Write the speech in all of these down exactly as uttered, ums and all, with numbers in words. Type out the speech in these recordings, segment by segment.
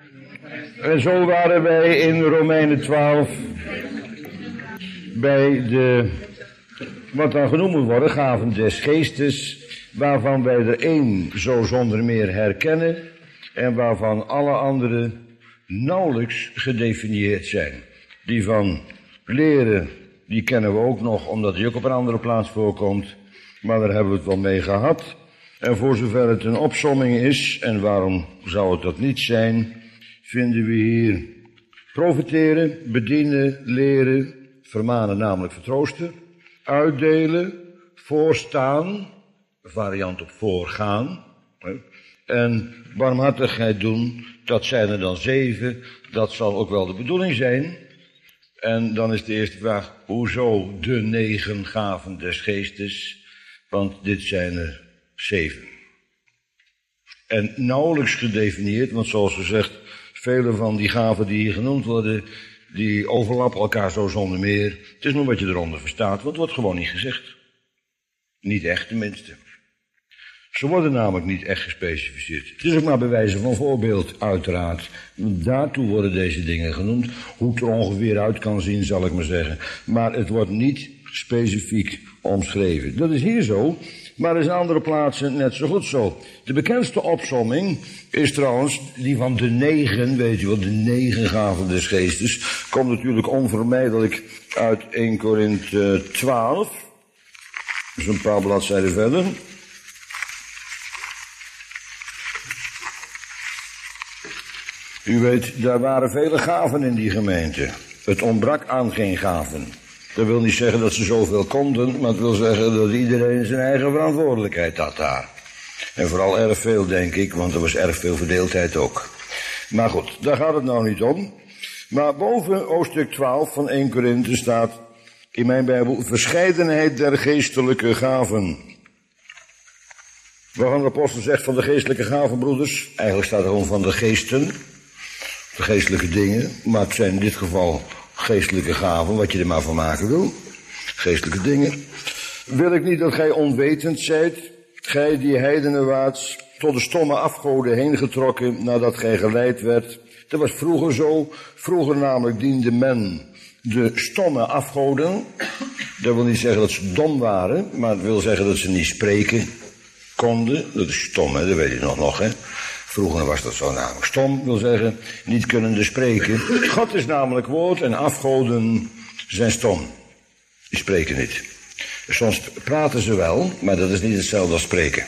En zo waren wij in Romeinen twaalf bij de, wat dan genoemd moet worden, gaven des geestes, waarvan wij er één zo zonder meer herkennen en waarvan alle andere nauwelijks gedefinieerd zijn. Die van leren, die kennen we ook nog, omdat die ook op een andere plaats voorkomt, maar daar hebben we het wel mee gehad. En voor zover het een opsomming is, en waarom zou het dat niet zijn, vinden we hier profiteren, bedienen, leren, vermanen, namelijk vertroosten, uitdelen, voorstaan, variant op voorgaan, en barmhartigheid doen, dat zijn er dan zeven, dat zal ook wel de bedoeling zijn. En dan is de eerste vraag, hoezo de negen gaven des geestes? Want dit zijn er zeven. En nauwelijks gedefinieerd, want zoals gezegd, vele van die gaven die hier genoemd worden, die overlappen elkaar zo zonder meer. Het is maar wat je eronder verstaat, want het wordt gewoon niet gezegd. Niet echt tenminste. Ze worden namelijk niet echt gespecificeerd. Het is ook maar bij wijze van voorbeeld, uiteraard. Daartoe worden deze dingen genoemd. Hoe het er ongeveer uit kan zien, zal ik maar zeggen. Maar het wordt niet specifiek omschreven. Dat is hier zo, maar is in andere plaatsen net zo goed zo. De bekendste opsomming is trouwens die van de negen, weet je wel, de negen gaven des geestes. Komt natuurlijk onvermijdelijk uit één Korinthe twaalf. Dus een paar bladzijden verder. U weet, daar waren vele gaven in die gemeente. Het ontbrak aan geen gaven. Dat wil niet zeggen dat ze zoveel konden, maar het wil zeggen dat iedereen zijn eigen verantwoordelijkheid had daar. En vooral erg veel, denk ik, want er was erg veel verdeeldheid ook. Maar goed, daar gaat het nou niet om. Maar boven hoofdstuk twaalf van één Korinthe staat in mijn Bijbel verscheidenheid der geestelijke gaven. Waarvan de apostel zegt van de geestelijke gaven, broeders, eigenlijk staat er gewoon van de geesten, de geestelijke dingen, maar het zijn in dit geval geestelijke gaven, wat je er maar van maken wil. Geestelijke dingen. Wil ik niet dat gij onwetend zijt, gij die heidenen waart, tot de stomme afgoden heen getrokken, nadat gij geleid werd. Dat was vroeger zo. Vroeger namelijk diende men de stomme afgoden. Dat wil niet zeggen dat ze dom waren, maar het wil zeggen dat ze niet spreken konden. Dat is stom, hè? Dat weet je nog nog, hè. Vroeger was dat zo namelijk. Stom wil zeggen niet kunnende spreken. God is namelijk woord en afgoden zijn stom. Die spreken niet. Soms praten ze wel, maar dat is niet hetzelfde als spreken.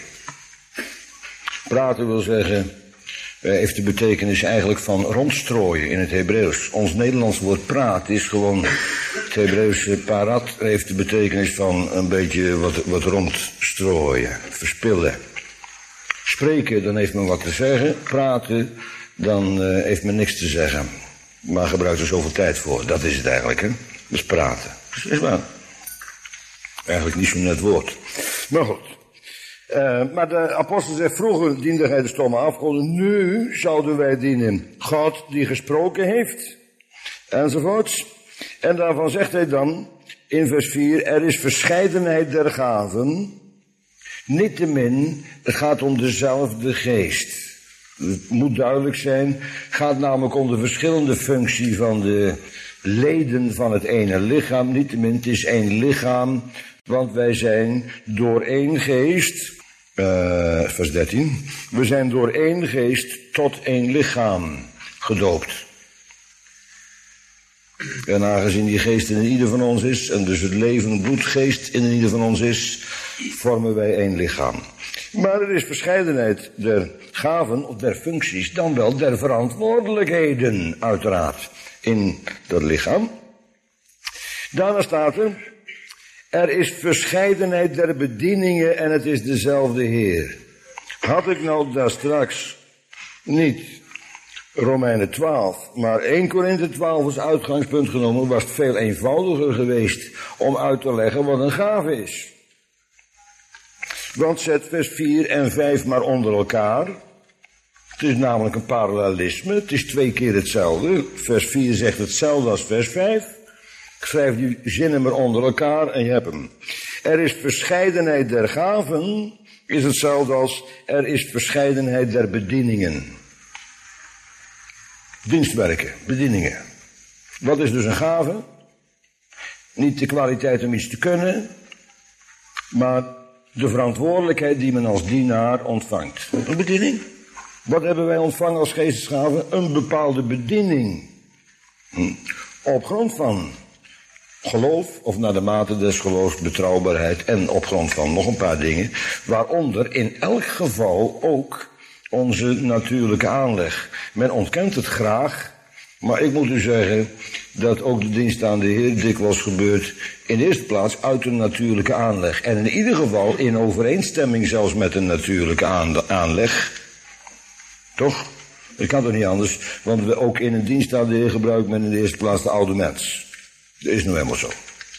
Praten wil zeggen, heeft de betekenis eigenlijk van rondstrooien in het Hebreeuws. Ons Nederlands woord praat is gewoon, het Hebreeuwse parat heeft de betekenis van een beetje wat, wat rondstrooien, verspillen. Spreken, dan heeft men wat te zeggen. Praten, dan uh, heeft men niks te zeggen. Maar gebruikt er zoveel tijd voor. Dat is het eigenlijk, hè. Dat is praten. Dat is waar. Eigenlijk niet zo'n net woord. Maar goed. Uh, maar de apostel zegt, vroeger diende gij de stomme afgoden. Nu zouden wij dienen God die gesproken heeft. Enzovoorts. En daarvan zegt hij dan in vers vier, er is verscheidenheid der gaven. Niettemin, het gaat om dezelfde geest. Het moet duidelijk zijn, het gaat namelijk om de verschillende functie van de leden van het ene lichaam. Niettemin, het is één lichaam, want wij zijn door één geest, uh, vers dertien, we zijn door één geest tot één lichaam gedoopt. En aangezien die geest in ieder van ons is, en dus het leven, bloedgeest in ieder van ons is, vormen wij één lichaam. Maar er is verscheidenheid der gaven, of der functies, dan wel der verantwoordelijkheden, uiteraard, in dat lichaam. Daarna staat er, er is verscheidenheid der bedieningen en het is dezelfde Heer. Had ik nou daar straks niet Romeinen twaalf, maar één Korinthe twaalf als uitgangspunt genomen, was het veel eenvoudiger geweest om uit te leggen wat een gave is. Want zet vers vier en vijf maar onder elkaar. Het is namelijk een parallelisme, het is twee keer hetzelfde. Vers vier zegt hetzelfde als vers vijf. Ik schrijf die zinnen maar onder elkaar en je hebt hem. Er is verscheidenheid der gaven, is hetzelfde als er is verscheidenheid der bedieningen. Dienstwerken, bedieningen. Wat is dus een gave? Niet de kwaliteit om iets te kunnen, maar de verantwoordelijkheid die men als dienaar ontvangt. Een bediening. Wat hebben wij ontvangen als geestesgave? Een bepaalde bediening. Hm. Op grond van geloof, of naar de mate des geloofs, betrouwbaarheid en op grond van nog een paar dingen, waaronder in elk geval ook onze natuurlijke aanleg. Men ontkent het graag, maar ik moet u zeggen dat ook de dienst aan de Heer dikwijls gebeurt in de eerste plaats uit een natuurlijke aanleg. En in ieder geval in overeenstemming zelfs met een natuurlijke aanleg. Toch? Dat kan toch niet anders, want we ook in een dienst aan de Heer gebruiken men in de eerste plaats de oude mens. Dat is nou helemaal zo.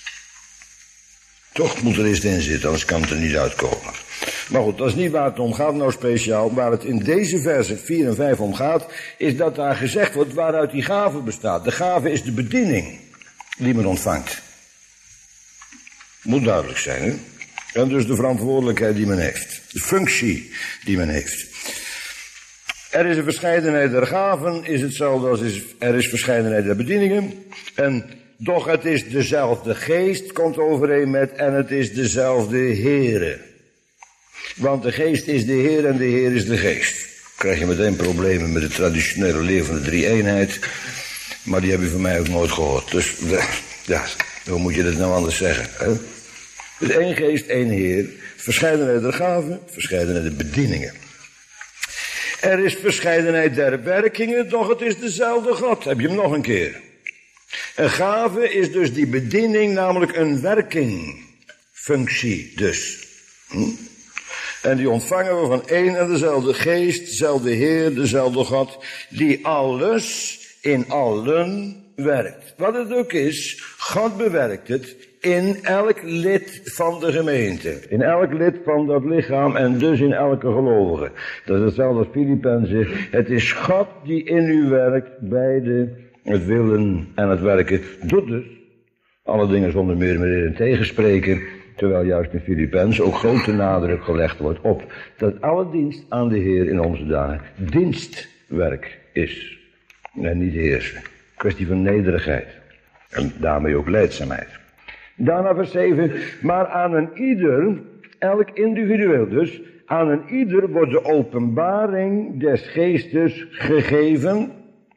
Toch moet er eerst in zitten, anders kan het er niet uitkomen. Maar goed, dat is niet waar het om gaat nou speciaal. Waar het in deze versen vier en vijf om gaat, is dat daar gezegd wordt waaruit die gave bestaat. De gave is de bediening die men ontvangt. Moet duidelijk zijn, hè? En dus de verantwoordelijkheid die men heeft. De functie die men heeft. Er is een verscheidenheid der gaven, is hetzelfde als is, er is verscheidenheid der bedieningen. En doch het is dezelfde geest, komt overeen met, en het is dezelfde Heere. Want de geest is de Heer en de Heer is de geest. Krijg je meteen problemen met de traditionele leer van de drie-eenheid. Maar die heb je van mij ook nooit gehoord. Dus ja, hoe moet je dat nou anders zeggen? Hè? Dus één geest, één Heer. Verscheidenheid der gaven, verscheidenheid der bedieningen. Er is verscheidenheid der werkingen, doch het is dezelfde God. Heb je hem nog een keer. Een gave is dus die bediening, namelijk een werking. Functie dus. Hm? En die ontvangen we van één en dezelfde geest, dezelfde Heer, dezelfde God, die alles in allen werkt. Wat het ook is, God bewerkt het in elk lid van de gemeente. In elk lid van dat lichaam en dus in elke gelovige. Dat is hetzelfde als Filippenzen. Het is God die in u werkt, beide het willen en het werken. Doet dus alle dingen zonder meer en meer in tegenspreken. Terwijl juist in Filippenzen ook grote nadruk gelegd wordt op dat alle dienst aan de Heer in onze dagen dienstwerk is. En niet heersen. Kwestie van nederigheid. En daarmee ook lijdzaamheid. Daarna vers zeven. Maar aan een ieder, elk individueel dus, aan een ieder wordt de openbaring des geestes gegeven.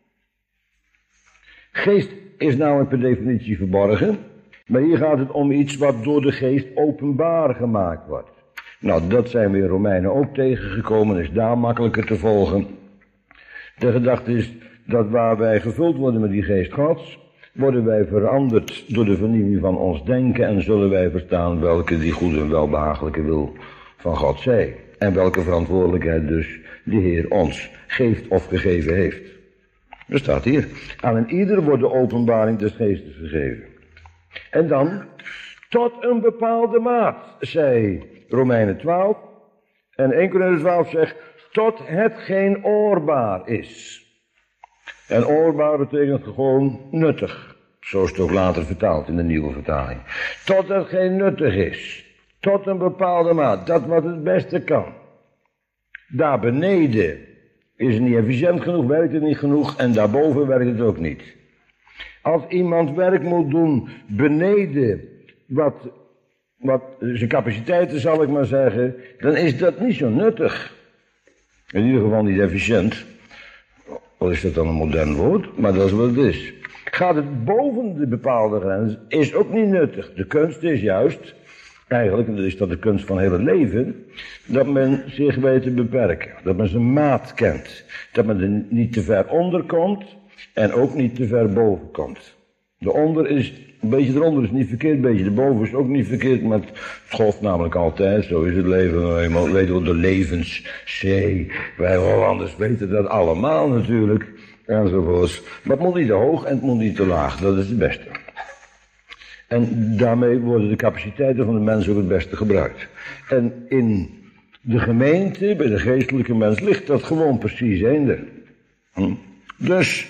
Geest is namelijk per definitie verborgen. Maar hier gaat het om iets wat door de geest openbaar gemaakt wordt. Nou, dat zijn we in Romeinen ook tegengekomen, is daar makkelijker te volgen. De gedachte is dat waar wij gevuld worden met die geest Gods, worden wij veranderd door de vernieuwing van ons denken en zullen wij verstaan welke die goede en welbehagelijke wil van God zij. En welke verantwoordelijkheid dus de Heer ons geeft of gegeven heeft. Er staat hier, aan een ieder wordt de openbaring des geestes gegeven. En dan, tot een bepaalde maat, zei Romeinen twaalf. En één Korinthe twaalf zegt, tot hetgeen oorbaar is. En oorbaar betekent gewoon nuttig. Zo is het ook later vertaald in de nieuwe vertaling. Tot hetgeen nuttig is. Tot een bepaalde maat. Dat wat het beste kan. Daar beneden is het niet efficiënt genoeg, werkt het niet genoeg. En daarboven werkt het ook niet. Als iemand werk moet doen beneden wat, wat zijn capaciteiten, zal ik maar zeggen, dan is dat niet zo nuttig. In ieder geval niet efficiënt. Wat is dat dan een modern woord? Maar dat is wat het is. Gaat het boven de bepaalde grens, is ook niet nuttig. De kunst is juist, eigenlijk is dat de kunst van het hele leven, dat men zich weet te beperken. Dat men zijn maat kent. Dat men er niet te ver onder komt. En ook niet te ver boven komt. De onder is, een beetje eronder is niet verkeerd, een beetje erboven is ook niet verkeerd, maar het golft namelijk altijd, zo is het leven nou eenmaal, weten we de levenszee, wij Hollanders weten dat allemaal natuurlijk, enzovoorts. Maar het moet niet te hoog en het moet niet te laag, dat is het beste. En daarmee worden de capaciteiten van de mens ook het beste gebruikt. En in de gemeente, bij de geestelijke mens, ligt dat gewoon precies eender. Hm? Dus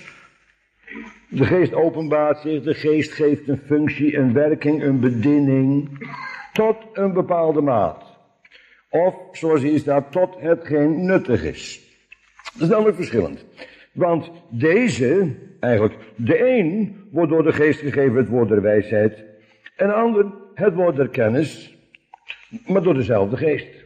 de geest openbaart zich, de geest geeft een functie, een werking, een bediening, tot een bepaalde maat. Of, zoals hier staat, tot hetgeen nuttig is. Dat is namelijk verschillend. Want deze, eigenlijk de een, wordt door de geest gegeven het woord der wijsheid. En de ander het woord der kennis, maar door dezelfde geest.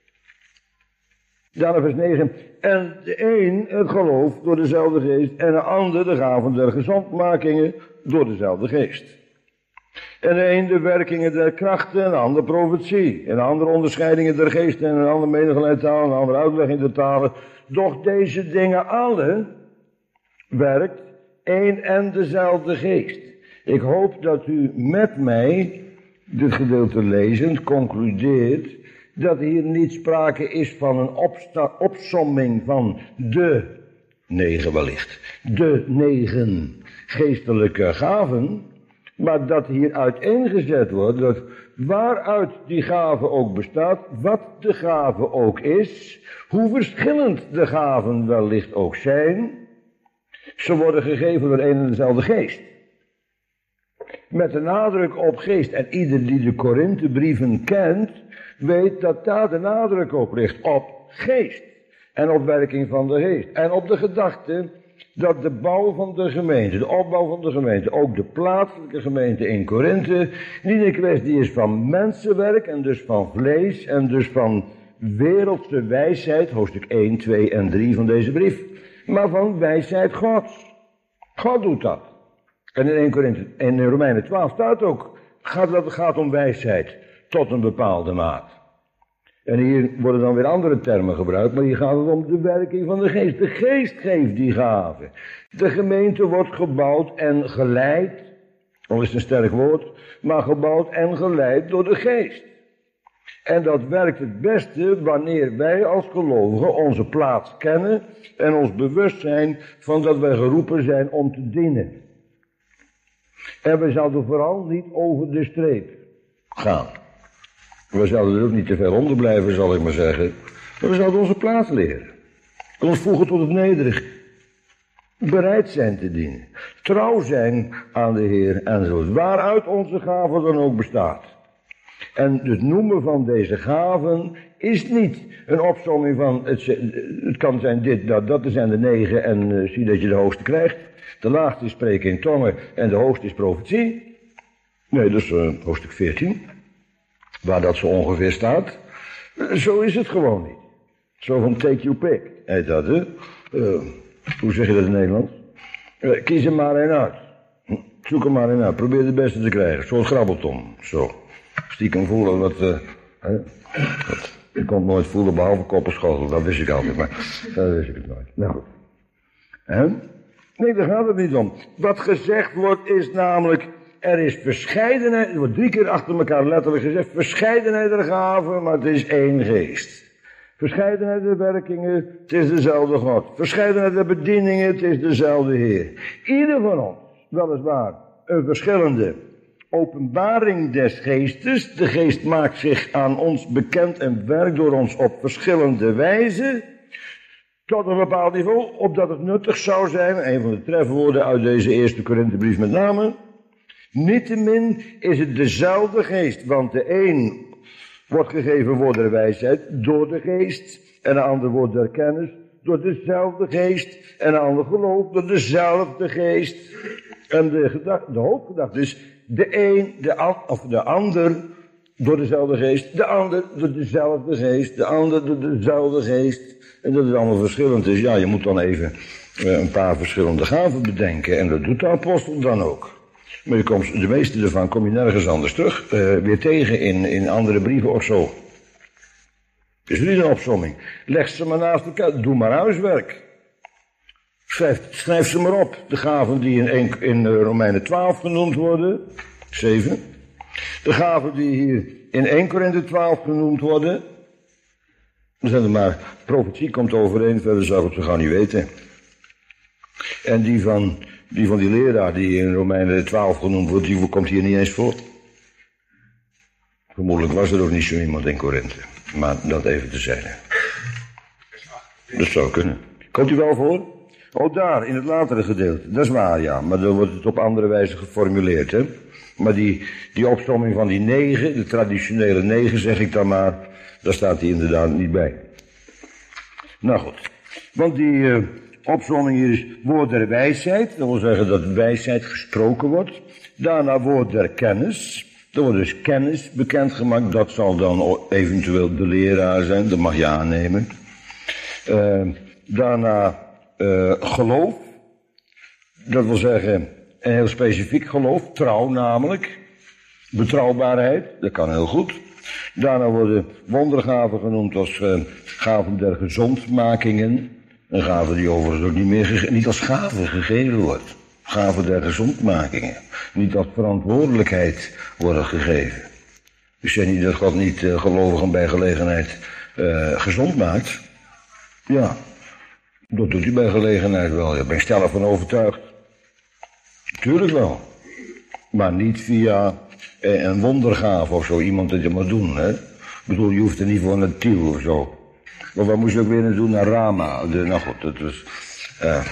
Dan vers negen. En de een het geloof door dezelfde geest. En de ander de gaven der gezondmakingen door dezelfde geest. En de een de werkingen der krachten, en de ander profetie. En de andere onderscheidingen der geesten, en een ander menigheid taal, en een andere uitlegging der talen. Doch deze dingen alle werkt één en dezelfde geest. Ik hoop dat u met mij dit gedeelte lezend concludeert dat hier niet sprake is van een opsta- opsomming van de negen wellicht, de negen geestelijke gaven, maar dat hier uiteengezet wordt dat waaruit die gave ook bestaat, wat de gave ook is, hoe verschillend de gaven wellicht ook zijn, ze worden gegeven door een en dezelfde geest. Met de nadruk op geest. En ieder die de Korinthebrieven kent, weet dat daar de nadruk op ligt. Op geest. En op werking van de geest. En op de gedachte dat de bouw van de gemeente, de opbouw van de gemeente, ook de plaatselijke gemeente in Korinthe, niet een kwestie is van mensenwerk en dus van vlees en dus van wereldse wijsheid, hoofdstuk één, twee en drie van deze brief, maar van wijsheid Gods. God doet dat. En in één Korinthe, en in Romeinen twaalf staat ook, gaat dat het gaat om wijsheid tot een bepaalde maat. En hier worden dan weer andere termen gebruikt, maar hier gaat het om de werking van de geest. De geest geeft die gave. De gemeente wordt gebouwd en geleid, al is het een sterk woord, maar gebouwd en geleid door de geest. En dat werkt het beste wanneer wij als gelovigen onze plaats kennen en ons bewust zijn van dat wij geroepen zijn om te dienen. En we zouden vooral niet over de streep gaan. We zouden er ook niet te ver onder blijven, zal ik maar zeggen. Maar we zouden onze plaats leren. Ons voegen tot het nederig. Bereid zijn te dienen. Trouw zijn aan de Heer enzovoort. Waaruit onze gave dan ook bestaat. En het noemen van deze gaven is niet een opsomming van, het, het kan zijn dit, dat, dat zijn de negen en uh, zie dat je de hoogste krijgt. De laagste is spreken in tongen en de hoogste is profetie. Nee, dat is uh, hoofdstuk veertien. Waar dat zo ongeveer staat. Zo is het gewoon niet. Zo van take your pick, heet dat, hè? Uh, hoe zeg je dat in Nederlands? Uh, kies er maar een uit. Zoek er maar een uit. Probeer de beste te krijgen. Zoals grabbelton. Zo. Stiekem voelen wat... Uh, hè? Wat je kon het nooit voelen behalve koppenschotel. Dat wist ik altijd, maar dat wist ik het nooit. Nou goed. Hè? Nee, daar gaat het niet om. Wat gezegd wordt is namelijk... Er is verscheidenheid, er wordt drie keer achter elkaar letterlijk gezegd, verscheidenheid der gaven, maar het is één geest. Verscheidenheid der werkingen, het is dezelfde God. Verscheidenheid der bedieningen, het is dezelfde Heer. Ieder van ons, weliswaar, een verschillende openbaring des geestes. De geest maakt zich aan ons bekend en werkt door ons op verschillende wijzen. Tot een bepaald niveau, opdat het nuttig zou zijn, een van de trefwoorden uit deze eerste Korinthebrief met name. Niettemin is het dezelfde geest, want de een wordt gegeven woord der wijsheid door de geest, en de ander woord der kennis door dezelfde geest, en de ander geloof door dezelfde geest. En de, gedachte, de hoofdgedachte is, de een, de, an, of de ander door dezelfde geest, de ander door dezelfde geest, de ander door dezelfde geest. En dat het allemaal verschillend is, ja, je moet dan even uh, een paar verschillende gaven bedenken, en dat doet de apostel dan ook. Maar je komt, de meeste ervan kom je nergens anders terug, uh, weer tegen in, in andere brieven of zo. Is er niet een opsomming. Leg ze maar naast elkaar, doe maar huiswerk. Schrijf, schrijf ze maar op, de gaven die in, een, in Romeinen twaalf genoemd worden, zeven. De gaven die hier in één Korinthe twaalf genoemd worden, dan zijn er maar, profetie komt overeen, verder zou ik het zo gauw niet weten. En die van... Die van die leraar die in Romeinen twaalf genoemd wordt, die komt hier niet eens voor. Vermoedelijk was er ook niet zo iemand in Korinthe. Maar dat even te zeggen. Dat zou kunnen. Komt u wel voor? Oh, daar, in het latere gedeelte. Dat is waar, ja. Maar dan wordt het op andere wijze geformuleerd, hè. Maar die, die opsomming van die negen, de traditionele negen, zeg ik dan maar, daar staat hij inderdaad niet bij. Nou goed. Want die... Uh, opzomming hier is woord der wijsheid. Dat wil zeggen dat wijsheid gesproken wordt. Daarna woord der kennis. Er wordt dus kennis bekendgemaakt. Dat zal dan eventueel de leraar zijn. Dat mag je aannemen. Uh, daarna uh, geloof. Dat wil zeggen een heel specifiek geloof. Trouw namelijk. Betrouwbaarheid. Dat kan heel goed. Daarna worden wondergaven genoemd als uh, gaven der gezondmakingen. Een gave die overigens ook niet, meer gege- niet als gave gegeven wordt. Gaven der gezondmakingen. Niet als verantwoordelijkheid worden gegeven. Ik zeg niet dat God niet uh, gelovigen bij gelegenheid uh, gezond maakt. Ja, dat doet hij bij gelegenheid wel. Daar ben ik stellig van overtuigd. Tuurlijk wel. Maar niet via uh, een wondergave of zo. Iemand dat je moet doen. Hè? Ik bedoel, je hoeft er niet voor naar Tiel of zo. Maar wat moest je ook weer naartoe? Naar Rama. De, nou goed, dat was... Uh,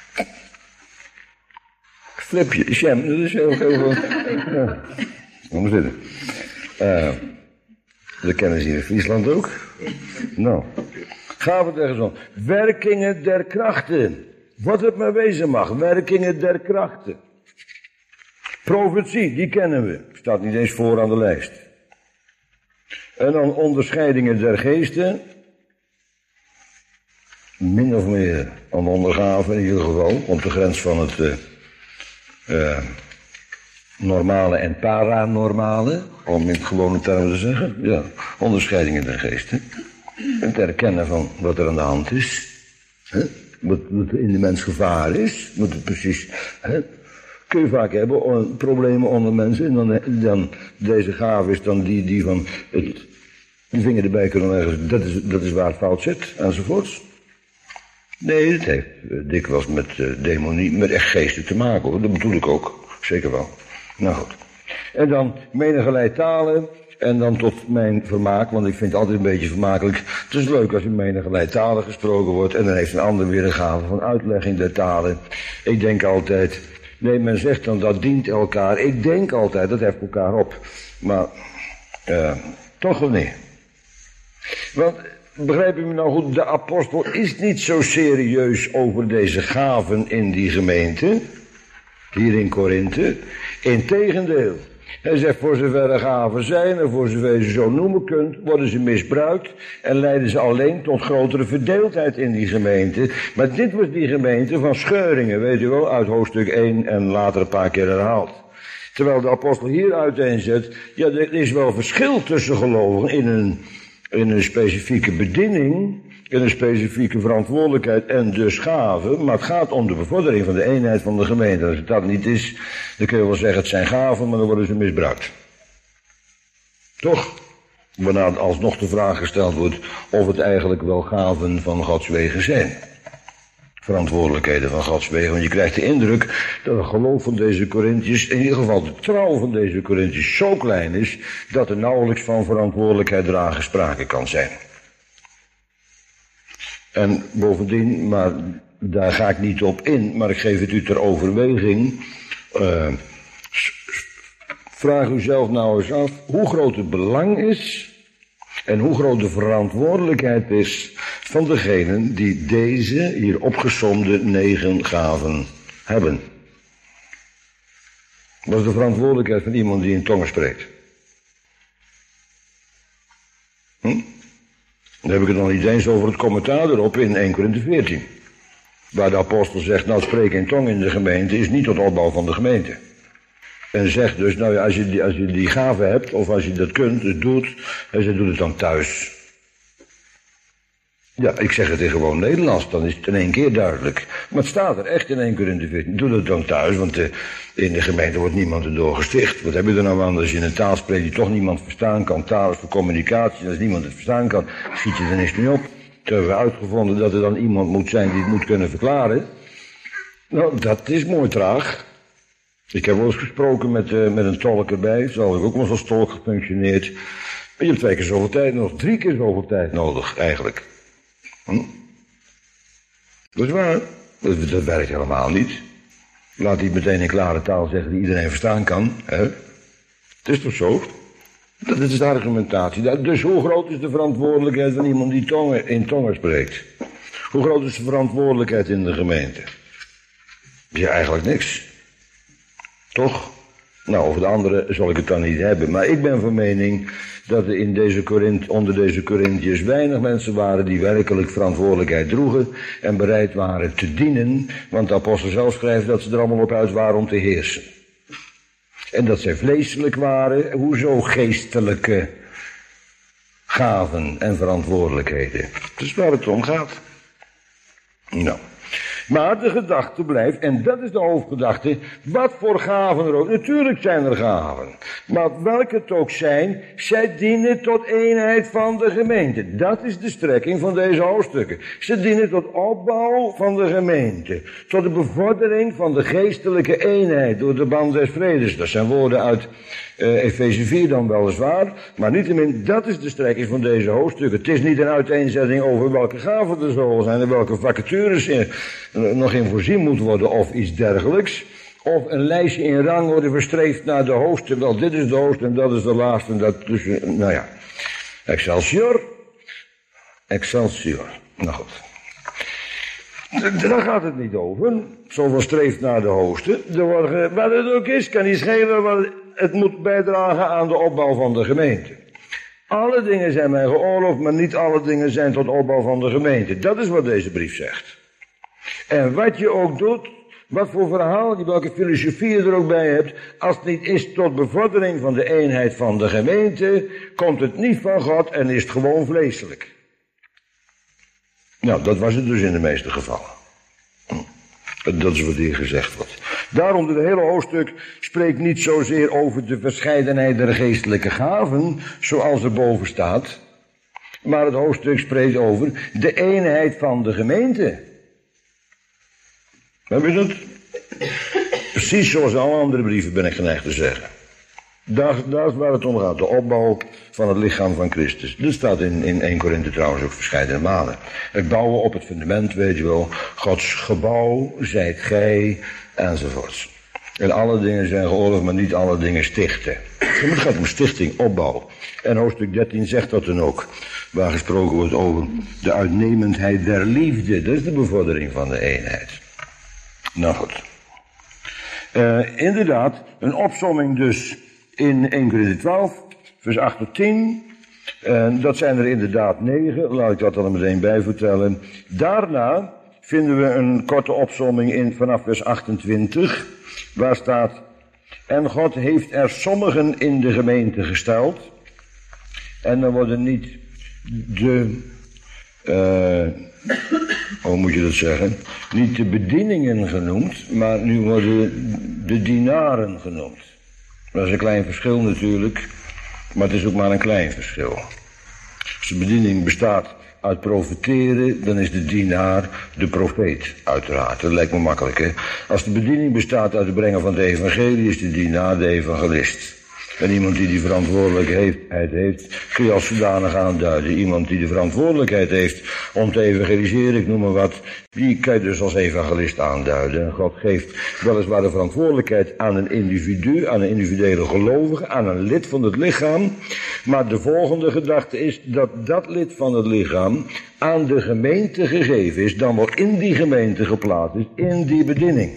Flipje, Shem, dat is heel heel... Ja. Kom maar zitten. Uh, dat kennen ze hier in Friesland ook. Nou. Gaven der gezond. Werkingen der krachten. Wat het maar wezen mag. Werkingen der krachten. Profetie, die kennen we. Staat niet eens voor aan de lijst. En dan onderscheidingen der geesten. Min of meer aan ondergaven in ieder geval. Op de grens van het uh, uh, normale en paranormale. Om in gewone termen te zeggen. Ja, onderscheidingen der geesten. Het herkennen van wat er aan de hand is. Hè? Wat, wat in de mens gevaar is. Wat het precies... Hè? Kun je vaak hebben on, problemen onder mensen. En dan, dan deze gave is dan die, die van het, de vinger erbij kunnen leggen. Dat is, dat is waar het fout zit. Enzovoorts. Nee, het heeft uh, dikwijls met uh, demonie, met echt geesten te maken hoor. Dat bedoel ik ook. Zeker wel. Nou goed. En dan menigerlei talen. En dan tot mijn vermaak, want ik vind het altijd een beetje vermakelijk. Het is leuk als er menigerlei talen gesproken wordt. En dan heeft een ander weer een gave van uitlegging der talen. Ik denk altijd, nee, men zegt dan dat dient elkaar. Ik denk altijd, dat heft elkaar op. Maar, uh, toch wel niet. Want, begrijp je me nou goed, de apostel is niet zo serieus over deze gaven in die gemeente. Hier in Korinthe. Integendeel. Hij zegt, voor zover er gaven zijn en voor zover je ze zo noemen kunt, worden ze misbruikt en leiden ze alleen tot grotere verdeeldheid in die gemeente. Maar dit was die gemeente van Scheuringen, weet u wel, uit hoofdstuk één en later een paar keer herhaald. Terwijl de apostel hier uiteenzet, ja, er is wel verschil tussen gelovigen in een, in een specifieke bediening, in een specifieke verantwoordelijkheid en dus gaven, maar het gaat om de bevordering van de eenheid van de gemeente. Als het dat niet is, dan kun je wel zeggen het zijn gaven, maar dan worden ze misbruikt. Toch? Waarna alsnog de vraag gesteld wordt of het eigenlijk wel gaven van Gods wegen zijn. Verantwoordelijkheden van Gods wegen, want je krijgt de indruk dat het geloof van deze Korinthiërs, in ieder geval de trouw van deze Korinthiërs, zo klein is, dat er nauwelijks van verantwoordelijkheid dragen sprake kan zijn. En bovendien, maar daar ga ik niet op in, maar ik geef het u ter overweging. Uh, vraag u zelf nou eens af hoe groot het belang is en hoe groot de verantwoordelijkheid is van degenen die deze hier opgesomde negen gaven hebben. Wat is de verantwoordelijkheid van iemand die in tongen spreekt? Hm? Dan heb ik het nog niet eens over het commentaar erop in Eerste Korinthe veertien. Waar de apostel zegt, nou spreken in tongen in de gemeente is niet tot opbouw van de gemeente. En zegt dus, nou ja, als je die, als je die gave hebt, of als je dat kunt, het doet, en ze doet het dan thuis. Ja, ik zeg het in gewoon Nederlands, dan is het in één keer duidelijk. Maar het staat er echt in Eerste Korinthe veertien. Doe het dan thuis, want uh, in de gemeente wordt niemand erdoor gesticht. Wat heb je er nou aan als je een taal spreekt die toch niemand verstaan kan? Taal is voor communicatie, en als niemand het verstaan kan, schiet je er niks mee op. Toen hebben we uitgevonden dat er dan iemand moet zijn die het moet kunnen verklaren. Nou, dat is mooi traag. Ik heb wel eens gesproken met, uh, met een tolk erbij, zo heb ik ook wel eens als tolk gefunctioneerd. En je hebt twee keer zoveel tijd nodig, drie keer zoveel tijd nodig eigenlijk. Hm? Dat is waar. Dat, dat werkt helemaal niet. Laat hij meteen in klare taal zeggen die iedereen verstaan kan. Hè? Het is toch zo? Dat is de argumentatie. Dus hoe groot is de verantwoordelijkheid van iemand die tongen, in tongen spreekt? Hoe groot is de verantwoordelijkheid in de gemeente? Ja, eigenlijk niks. Toch? Nou, over de anderen zal ik het dan niet hebben. Maar ik ben van mening dat er in deze Korint, onder deze Korinthiërs weinig mensen waren die werkelijk verantwoordelijkheid droegen en bereid waren te dienen. Want de apostel zelf schrijft dat ze er allemaal op uit waren om te heersen. En dat zij vleeselijk waren, hoezo geestelijke gaven en verantwoordelijkheden. Dat is waar het om gaat. Nou. Maar de gedachte blijft, en dat is de hoofdgedachte, wat voor gaven er ook. Natuurlijk zijn er gaven. Maar welke het ook zijn, zij dienen tot eenheid van de gemeente. Dat is de strekking van deze hoofdstukken. Ze dienen tot opbouw van de gemeente. Tot de bevordering van de geestelijke eenheid door de band des vredes. Dat zijn woorden uit uh, Efeze vier dan weliswaar. Maar niettemin, dat is de strekking van deze hoofdstukken. Het is niet een uiteenzetting over welke gaven er zullen zijn en welke vacatures in, uh, nog in voorzien moet worden of iets dergelijks. Of een lijstje in rang worden verstreefd naar de hoogste. Wel, dit is de hoogste en dat is de laagste. En dat dus, nou ja. Excelsior. Excelsior. Nou goed. Daar gaat het niet over. Zoveel streeft naar de hoogste. Wat het ook is, kan niet schelen, want het moet bijdragen aan de opbouw van de gemeente. Alle dingen zijn mij geoorloofd, maar niet alle dingen zijn tot opbouw van de gemeente. Dat is wat deze brief zegt. En wat je ook doet, wat voor verhaal, welke filosofie je er ook bij hebt, als het niet is tot bevordering van de eenheid van de gemeente, komt het niet van God en is het gewoon vleeselijk. Nou, dat was het dus in de meeste gevallen. Dat is wat hier gezegd wordt. Daarom, het hele hoofdstuk spreekt niet zozeer over de verscheidenheid der geestelijke gaven, zoals er boven staat, maar het hoofdstuk spreekt over de eenheid van de gemeente. Heb je dat? Precies zoals alle andere brieven, ben ik geneigd te zeggen. Daar, daar is waar het om gaat, de opbouw van het lichaam van Christus. Dat staat in, in Eerste Korinthe trouwens ook verscheidene malen. Het bouwen op het fundament, weet je wel. Gods gebouw, zijt gij, enzovoorts. En alle dingen zijn geoorloofd, maar niet alle dingen stichten. Het gaat om stichting, opbouw. En hoofdstuk dertien zegt dat dan ook. Waar gesproken wordt over de uitnemendheid der liefde. Dat is de bevordering van de eenheid. Nou goed. Uh, inderdaad, een opsomming dus in Eerste Korinthe twaalf, vers acht tot tien. Uh, dat zijn er inderdaad negen, laat ik dat dan meteen bij vertellen. Daarna vinden we een korte opsomming in vanaf vers achtentwintig, waar staat: en God heeft er sommigen in de gemeente gesteld. En dan worden niet de, uh, hoe moet je dat zeggen? Niet de bedieningen genoemd, maar nu worden de dienaren genoemd. Dat is een klein verschil natuurlijk, maar het is ook maar een klein verschil. Als de bediening bestaat uit profeteren, dan is de dienaar de profeet, uiteraard. Dat lijkt me makkelijk, hè. Als de bediening bestaat uit het brengen van het evangelie, is de dienaar de evangelist. En iemand die die verantwoordelijkheid heeft, kun je als zodanig aanduiden. Iemand die de verantwoordelijkheid heeft om te evangeliseren, ik noem maar wat, die kan je dus als evangelist aanduiden. En God geeft weliswaar de verantwoordelijkheid aan een individu, aan een individuele gelovige, aan een lid van het lichaam. Maar de volgende gedachte is dat dat lid van het lichaam aan de gemeente gegeven is, dan wel in die gemeente geplaatst is, in die bediening.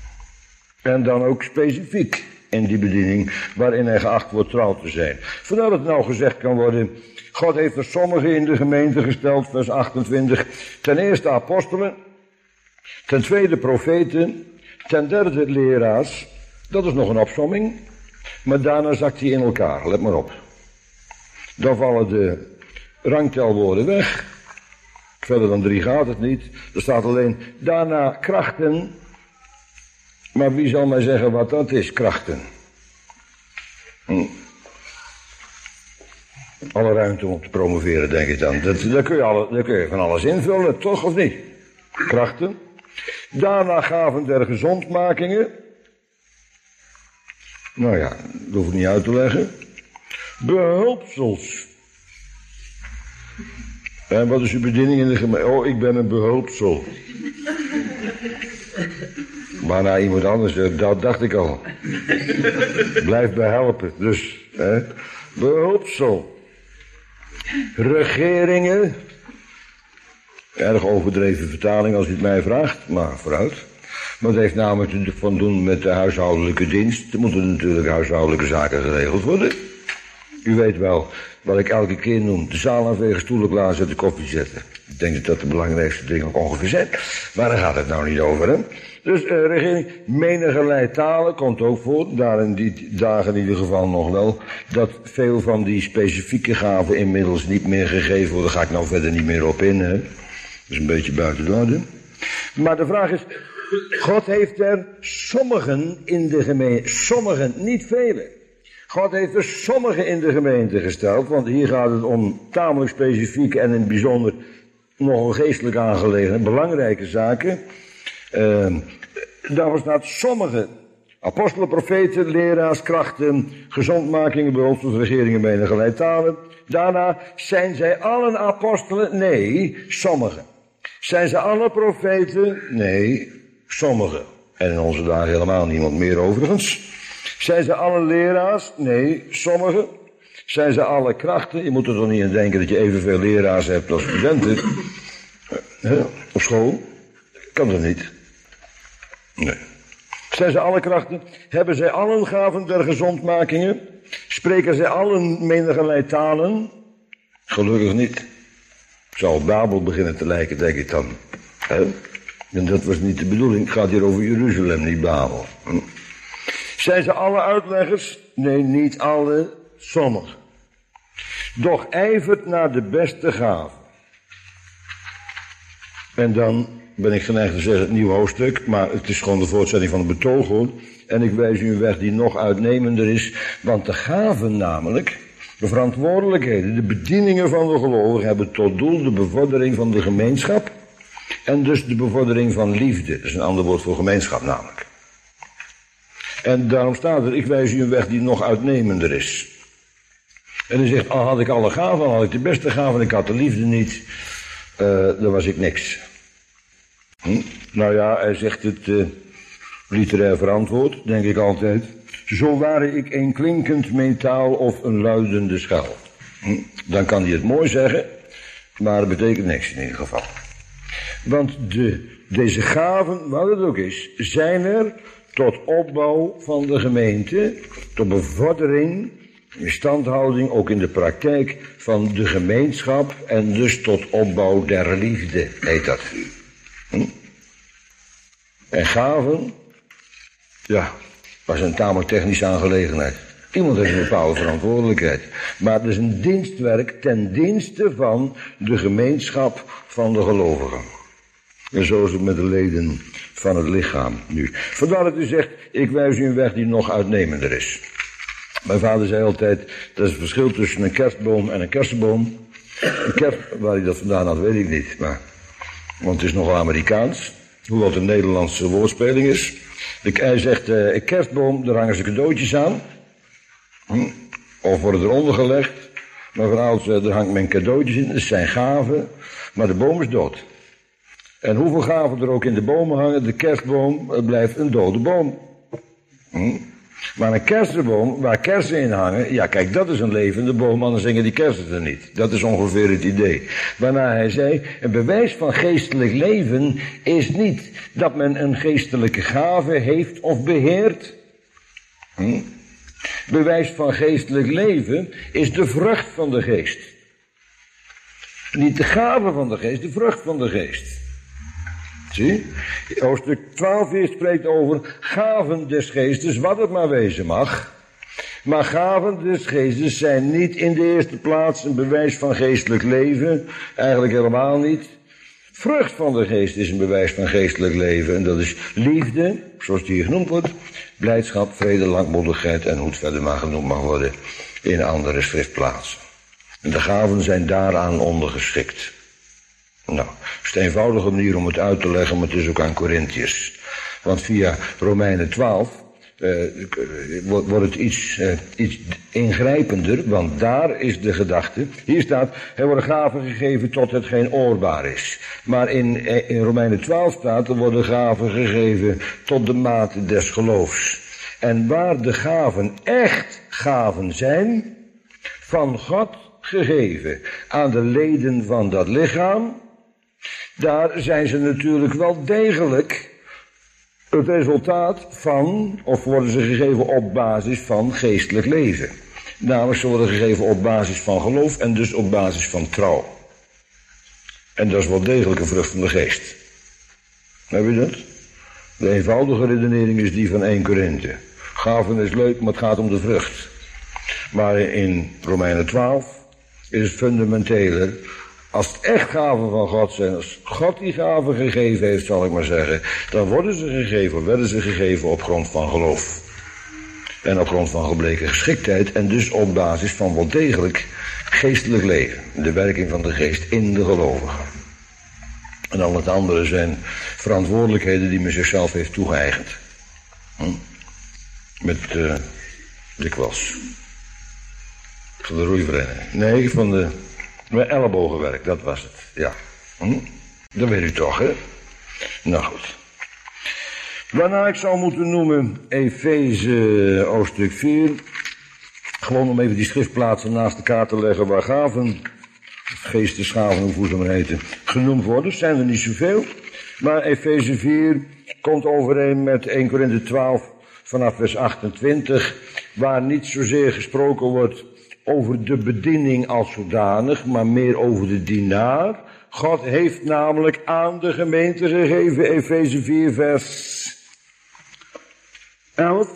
En dan ook specifiek in die bediening waarin hij geacht wordt trouw te zijn. Vandaar dat nou gezegd kan worden, God heeft er sommigen in de gemeente gesteld, vers achtentwintig. Ten eerste apostelen, ten tweede profeten, ten derde leraars. Dat is nog een opsomming, maar daarna zakt hij in elkaar, let maar op. Dan vallen de rangtelwoorden weg. Verder dan drie gaat het niet. Er staat alleen daarna krachten. Maar wie zal mij zeggen wat dat is, krachten? Hm. Alle ruimte om te promoveren, denk ik dan. Dat, daar, kun je alle, daar kun je van alles invullen, toch of niet? Krachten. Daarna gaven der gezondmakingen. Nou ja, dat hoef ik niet uit te leggen. Behulpsels. En wat is uw bediening in de gemeente? Oh, ik ben een behulpsel. Maar naar iemand anders, dat dacht ik al. Blijf bij helpen, dus. Hè. Behulpsel. Regeringen. Erg overdreven vertaling als u het mij vraagt, maar vooruit. Maar het heeft namelijk te van doen met de huishoudelijke dienst. Er moeten natuurlijk huishoudelijke zaken geregeld worden. U weet wel wat ik elke keer noem. De zaal aanvegen, stoelen klaarzetten, koffie zetten. Ik denk dat dat de belangrijkste dingen ook ongeveer zijn. Maar daar gaat het nou niet over, hè. Dus uh, regering, menigerlei talen komt ook voor. Daar in die dagen in ieder geval nog wel. Dat veel van die specifieke gaven inmiddels niet meer gegeven worden. Daar ga ik nou verder niet meer op in, hè. Dat is een beetje buiten de orde. Maar de vraag is, God heeft er sommigen in de gemeente, sommigen, niet velen. God heeft er sommigen in de gemeente gesteld, want hier gaat het om tamelijk specifieke en in het bijzonder nogal geestelijk aangelegen, belangrijke zaken. Uh, daarvoor staat sommigen, apostelen, profeten, leraars, krachten, gezondmakingen, beholpers, regeringen, menigerlei talen. Daarna, zijn zij allen apostelen? Nee, sommigen. Zijn ze alle profeten? Nee, sommigen. En in onze dagen helemaal niemand meer overigens. Zijn ze alle leraars? Nee, sommigen. Zijn ze alle krachten? Je moet er toch niet aan denken dat je evenveel leraars hebt als studenten. He, op school? Kan dat niet. Nee. Zijn ze alle krachten? Hebben zij allen gaven der gezondmakingen? Spreken zij allen menigerlei talen? Gelukkig niet. Zou op Babel beginnen te lijken, denk ik dan. He? En dat was niet de bedoeling. Het gaat hier over Jeruzalem, niet Babel. Hm? Zijn ze alle uitleggers? Nee, niet alle, sommigen. Doch ijvert naar de beste gaven. En dan ben ik geneigd te zeggen het nieuwe hoofdstuk, maar het is gewoon de voortzetting van het betoog hoor. En ik wijs u een weg die nog uitnemender is, want de gaven namelijk, de verantwoordelijkheden, de bedieningen van de gelovigen hebben tot doel de bevordering van de gemeenschap en dus de bevordering van liefde. Dat is een ander woord voor gemeenschap namelijk. En daarom staat er, ik wijs u een weg die nog uitnemender is. En hij zegt, al had ik alle gaven, al had ik de beste gaven, ik had de liefde niet, uh, dan was ik niks. Hm? Nou ja, hij zegt het uh, literair verantwoord, denk ik altijd. Zo ware ik een klinkend metaal of een luidende schel. Hm? Dan kan hij het mooi zeggen, maar het betekent niks in ieder geval. Want de, deze gaven, wat het ook is, zijn er tot opbouw van de gemeente, tot bevordering, instandhouding, ook in de praktijk van de gemeenschap en dus tot opbauw der liefde, heet dat. Hm? En gaven, ja, was een tamelijk technische aangelegenheid. Iemand heeft een bepaalde verantwoordelijkheid. Maar het is een dienstwerk ten dienste van de gemeenschap van de gelovigen. En zo is het met de leden van het lichaam nu. Vandaar dat u zegt, ik wijs u een weg die nog uitnemender is. Mijn vader zei altijd, dat is het verschil tussen een kerstboom en een kersenboom. Een kerst, waar hij dat vandaan had, weet ik niet. Maar, want het is nogal Amerikaans. Hoewel het een Nederlandse woordspeling is. Hij zegt, uh, een kerstboom, daar hangen ze cadeautjes aan. Hm? Of worden eronder gelegd. Maar vooral, er hangt men cadeautjes in, dat zijn gaven. Maar de boom is dood. En hoeveel gaven er ook in de bomen hangen, de kerstboom blijft een dode boom. Hm? Maar een kersenboom, waar kersen in hangen, ja kijk, dat is een levende boom, anders zingen die kersen er niet. Dat is ongeveer het idee. Waarna hij zei, een bewijs van geestelijk leven is niet dat men een geestelijke gave heeft of beheert. Hm? Bewijs van geestelijk leven is de vrucht van de geest. Niet de gave van de geest, de vrucht van de geest. Zie? Hoofdstuk twaalf hier spreekt over gaven des geestes, wat het maar wezen mag. Maar gaven des geestes zijn niet in de eerste plaats een bewijs van geestelijk leven. Eigenlijk helemaal niet. Vrucht van de geest is een bewijs van geestelijk leven. En dat is liefde, zoals die hier genoemd wordt. Blijdschap, vrede, langmoedigheid en hoe het verder maar genoemd mag worden in andere schriftplaatsen. En de gaven zijn daaraan ondergeschikt. Nou, het is een eenvoudige manier om het uit te leggen, maar het is ook aan Corinthiërs. Want via Romeinen twaalf uh, wordt het iets, uh, iets ingrijpender, want daar is de gedachte. Hier staat, er worden gaven gegeven tot hetgeen oorbaar is. Maar in, in Romeinen twaalf staat, er worden gaven gegeven tot de mate des geloofs. En waar de gaven echt gaven zijn, van God gegeven aan de leden van dat lichaam, daar zijn ze natuurlijk wel degelijk het resultaat van, of worden ze gegeven op basis van geestelijk leven. Namelijk, ze worden gegeven op basis van geloof en dus op basis van trouw. En dat is wel degelijk een vrucht van de geest. Heb je dat? De eenvoudige redenering is die van één Korinthe. Gaven is leuk, maar het gaat om de vrucht. Maar in Romeinen twaalf is het fundamenteler. Als het echt gaven van God zijn, als God die gaven gegeven heeft, zal ik maar zeggen, dan worden ze gegeven, werden ze gegeven op grond van geloof. En op grond van gebleken geschiktheid en dus op basis van wel degelijk geestelijk leven. De werking van de geest in de gelovigen. En al het andere zijn verantwoordelijkheden die men zichzelf heeft toegeëigend. Hm? Met uh, dikwijls. Van de roeivereniging. Nee, van de met ellebogenwerk, dat was het. Ja. Hm? Dat weet u toch, hè? Nou goed. Waarna ik zou moeten noemen Efeze hoofdstuk vier. Gewoon om even die schriftplaatsen naast elkaar te leggen waar gaven, geestesgaven, hoe ze maar heten, genoemd worden. Zijn er niet zoveel. Maar Efeze vier komt overeen met één Korinthe twaalf vanaf vers achtentwintig, waar niet zozeer gesproken wordt over de bediening als zodanig, maar meer over de dienaar. God heeft namelijk aan de gemeente gegeven, Efeze vier vers elf.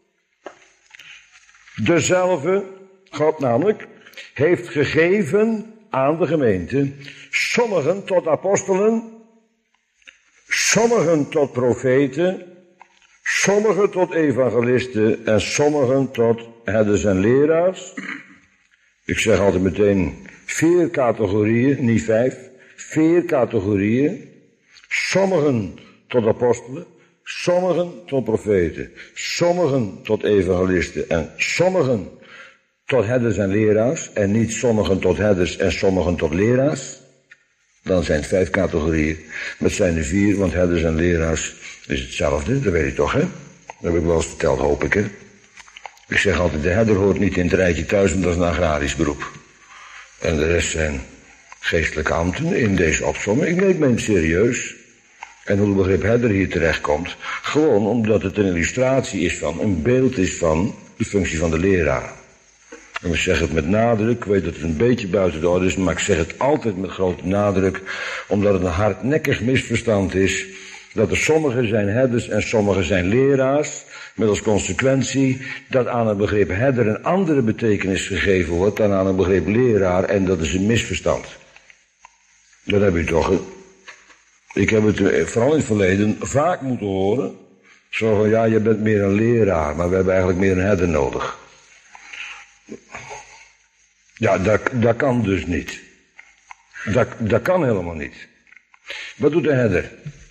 Dezelfde, God namelijk, heeft gegeven aan de gemeente sommigen tot apostelen, sommigen tot profeten, sommigen tot evangelisten en sommigen tot herders en leraars. Ik zeg altijd meteen vier categorieën, niet vijf, vier categorieën. Sommigen tot apostelen, sommigen tot profeten, sommigen tot evangelisten en sommigen tot herders en leraars. En niet sommigen tot herders en sommigen tot leraars. Dan zijn het vijf categorieën. Maar het zijn er vier, want herders en leraars is hetzelfde, dat weet je toch, hè? Dat heb ik wel eens verteld, hoop ik, hè? Ik zeg altijd, de herder hoort niet in het rijtje thuis, want dat is een agrarisch beroep. En de rest zijn geestelijke ambten in deze opsomming. Ik neem me serieus. En hoe het begrip herder hier terechtkomt, gewoon omdat het een illustratie is van, een beeld is van de functie van de leraar. En ik zeg het met nadruk, ik weet dat het een beetje buiten de orde is, maar ik zeg het altijd met grote nadruk, omdat het een hardnekkig misverstand is, dat er sommigen zijn herders en sommigen zijn leraars, met als consequentie dat aan het begrip herder een andere betekenis gegeven wordt dan aan het begrip leraar, en dat is een misverstand. Dat heb u toch. Ik heb het vooral in het verleden vaak moeten horen, zo van ja, je bent meer een leraar, maar we hebben eigenlijk meer een herder nodig. Ja, dat, dat kan dus niet. Dat, dat kan helemaal niet. Wat doet de herder?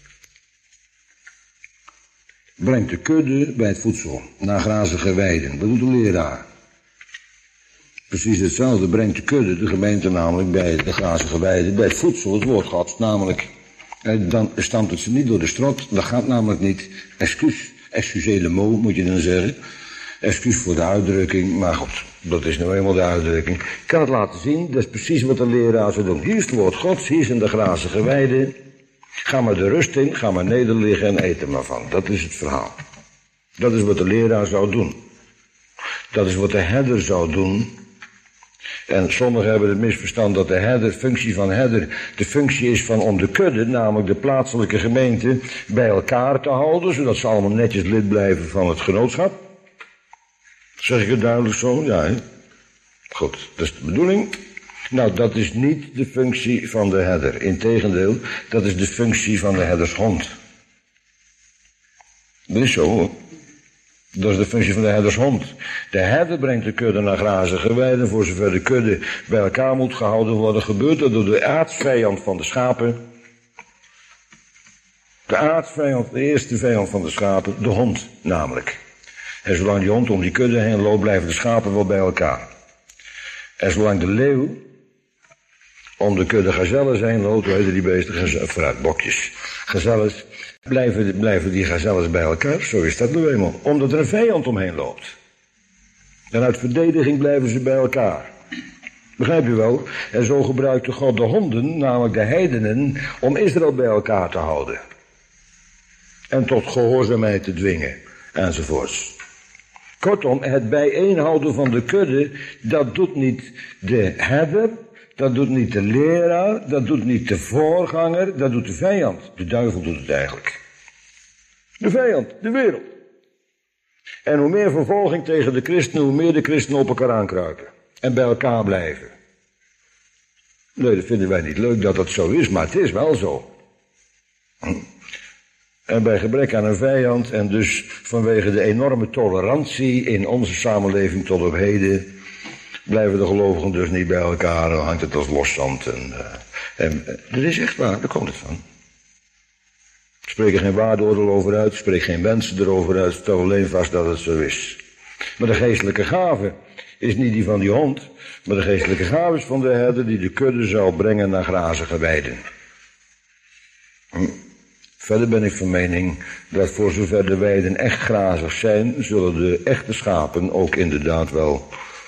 Brengt de kudde bij het voedsel, naar grazige weiden. Wat doet de leraar? Precies hetzelfde, brengt de kudde, de gemeente namelijk, bij de grazige weiden, bij het voedsel, het woord Gods, namelijk, dan stampt het ze niet door de strot, dat gaat namelijk niet. Excuus, excusez le mot, moet je dan zeggen. Excuus voor de uitdrukking, maar goed, dat is nou eenmaal de uitdrukking. Ik kan het laten zien, dat is precies wat de leraar zou doen. Hier is het woord Gods, hier zijn de grazige weiden. Ga maar de rust in, ga maar nederliggen en eet er maar van. Dat is het verhaal. Dat is wat de leraar zou doen. Dat is wat de herder zou doen. En sommigen hebben het misverstand dat de herder, functie van herder, de functie is van om de kudde, namelijk de plaatselijke gemeente, bij elkaar te houden, zodat ze allemaal netjes lid blijven van het genootschap. Zeg ik het duidelijk zo? Ja, hè? Goed, dat is de bedoeling. Nou, dat is niet de functie van de herder. Integendeel, dat is de functie van de herdershond. Dat is zo, hoor. Dat is de functie van de herdershond. De herder brengt de kudde naar grazige weiden, voor zover de kudde bij elkaar moet gehouden worden. Gebeurt dat door de aardsvijand van de schapen. De aardsvijand, de eerste vijand van de schapen, de hond namelijk. En zolang die hond om die kudde heen loopt, blijven de schapen wel bij elkaar. En zolang de leeuw om de kudde gazelles heen loopt, hoe heet die beesten? Vooruit, bokjes. Gazelles. Blijven, blijven die gazelles bij elkaar, zo is dat nu eenmaal. Omdat er een vijand omheen loopt. En uit verdediging blijven ze bij elkaar. Begrijp je wel? En zo gebruikte God de honden, namelijk de heidenen, om Israël bij elkaar te houden. En tot gehoorzaamheid te dwingen, enzovoorts. Kortom, het bijeenhouden van de kudde, dat doet niet de herder, dat doet niet de leraar, dat doet niet de voorganger, dat doet de vijand. De duivel doet het eigenlijk. De vijand, de wereld. En hoe meer vervolging tegen de christenen, hoe meer de christenen op elkaar aankruipen. En bij elkaar blijven. Nee, dat vinden wij niet leuk dat dat zo is, maar het is wel zo. En bij gebrek aan een vijand en dus vanwege de enorme tolerantie in onze samenleving tot op heden, blijven de gelovigen dus niet bij elkaar, dan hangt het als loszand. En, uh, en, uh, dat is echt waar, daar komt het van. Ik spreek er geen waardeoordeel over uit, ik spreek geen wensen erover uit, stel alleen vast dat het zo is. Maar de geestelijke gave is niet die van die hond, maar de geestelijke gave is van de herder die de kudde zal brengen naar grazige weiden. Hm. Verder ben ik van mening dat voor zover de weiden echt grazig zijn, zullen de echte schapen ook inderdaad wel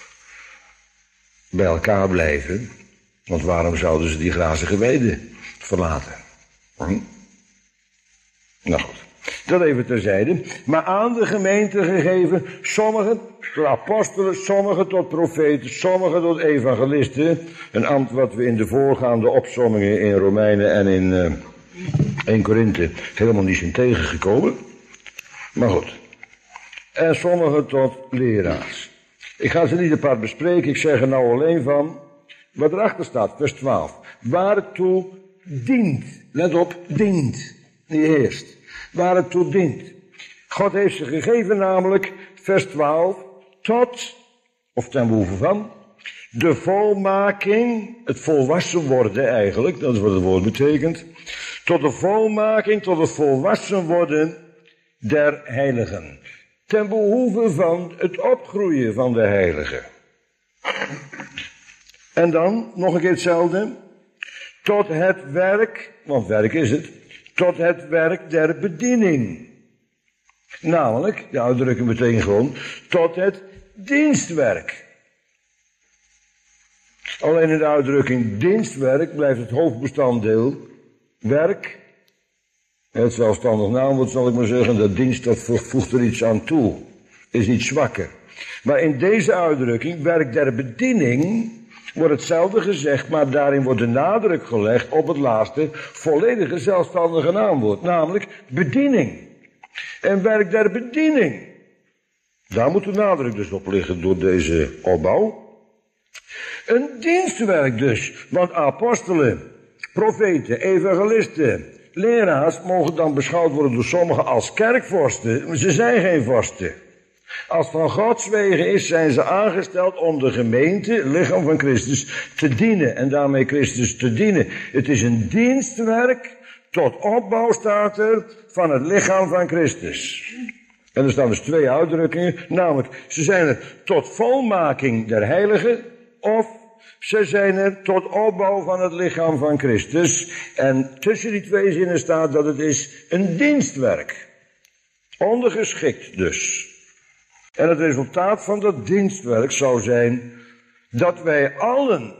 bij elkaar blijven. Want waarom zouden ze die grazige weiden verlaten? Hm? Nou goed, dat even terzijde. Maar aan de gemeente gegeven, sommigen tot apostelen, sommigen tot profeten, sommigen tot evangelisten. Een ambt wat we in de voorgaande opsommingen in Romeinen en in uh, één Korinthe helemaal niet zijn tegengekomen. Maar goed. En sommigen tot leraars. Ik ga ze niet apart bespreken, ik zeg er nou alleen van wat erachter staat, vers twaalf. Waartoe dient, let op, dient, niet eerst. Waar het toe dient. God heeft ze gegeven namelijk, vers twaalf, tot, of ten behoeve van, de volmaking, het volwassen worden eigenlijk, dat is wat het woord betekent, tot de volmaking, tot het volwassen worden der heiligen. Ten behoeve van het opgroeien van de heiligen. En dan, nog een keer hetzelfde, tot het werk, want werk is het, tot het werk der bediening. Namelijk, de uitdrukking betekent gewoon, tot het dienstwerk. Alleen in de uitdrukking dienstwerk blijft het hoofdbestanddeel werk. Het zelfstandig naamwoord zal ik maar zeggen, dat dienst dat voegt er iets aan toe. Is iets zwakker. Maar in deze uitdrukking, werk der bediening, wordt hetzelfde gezegd, maar daarin wordt de nadruk gelegd op het laatste volledige zelfstandige naamwoord, namelijk bediening. En werk der bediening. Daar moet de nadruk dus op liggen door deze opbouw. Een dienstwerk dus, want apostelen, profeten, evangelisten, leraars mogen dan beschouwd worden door sommigen als kerkvorsten, maar ze zijn geen vorsten. Als van Gods wegen is, zijn ze aangesteld om de gemeente, het lichaam van Christus, te dienen. En daarmee Christus te dienen. Het is een dienstwerk tot opbouw, staat er, van het lichaam van Christus. En er staan dus twee uitdrukkingen, namelijk, ze zijn er tot volmaking der heiligen, of ze zijn er tot opbouw van het lichaam van Christus. En tussen die twee zinnen staat dat het is een dienstwerk. Ondergeschikt dus. En het resultaat van dat dienstwerk zou zijn dat wij allen,